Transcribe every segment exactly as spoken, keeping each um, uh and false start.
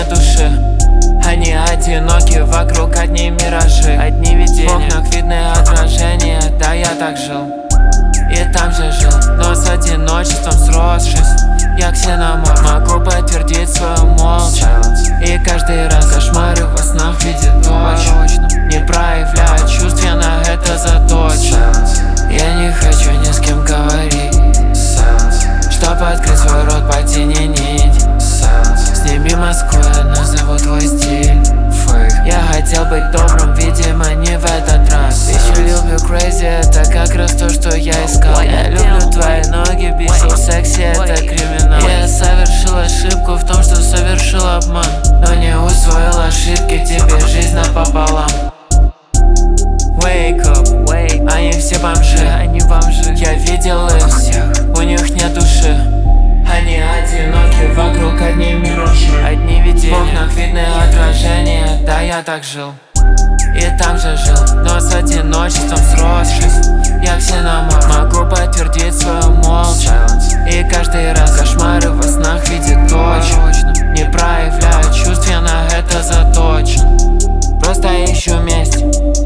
нет души. Они одиноки, вокруг одни миражи, одни видения. В окнах видны отражения, да я так жил и там же жил, но с одиночеством сросшись, я ксеноморф. Могу подтвердить свою молчаливость, и каждый раз кошмары во снах видит точно. Не проявляю чувств, я на это заточен. Я не хочу ни с кем говорить, чтоб открыть свой рот, потяни нить. Сними Москву, я назову твой стиль. Я хотел быть добрым, видимо, не в этот раз. Еще люблю crazy, это как раз то, что я искал. Я люблю твои ноги, бисел, секси, это криминал. Я совершил ошибку в том, что совершил обман, но не усвоил ошибки, тебе жизнь напополам. Wake up, wake. Они все бомжи, они бомжи. Я видел их всех, у них нет души. Они одиноки, вокруг одни миражи, одни видения. В окнах видны отражения, да я так жил и там же жил, но с одиночеством сросшись, я ксеноморф. Могу подтвердить свою молчаливость, и каждый раз кошмары во снах видит точно. Не проявляю чувств, я на это заточен. Просто ищу месть,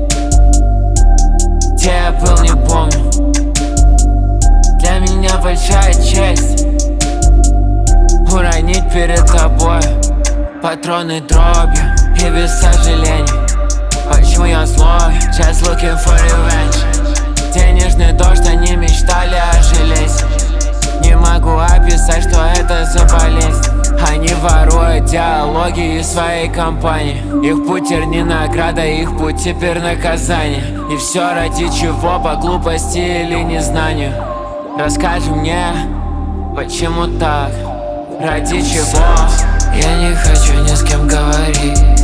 где я был, не помню. Для меня большая честь уронить перед тобой патроны дробью и без сожалений. Почему я злой? Just looking for revenge. Денежный дождь, они мечтали о железе. Не могу описать, что это за болезнь. Они воруют диалоги из своей компании. Их путь теперь не награда, их путь теперь наказание. И все ради чего? По глупости или незнанию? Расскажи мне, почему так? Ради чего? Я не хочу ни с кем говорить,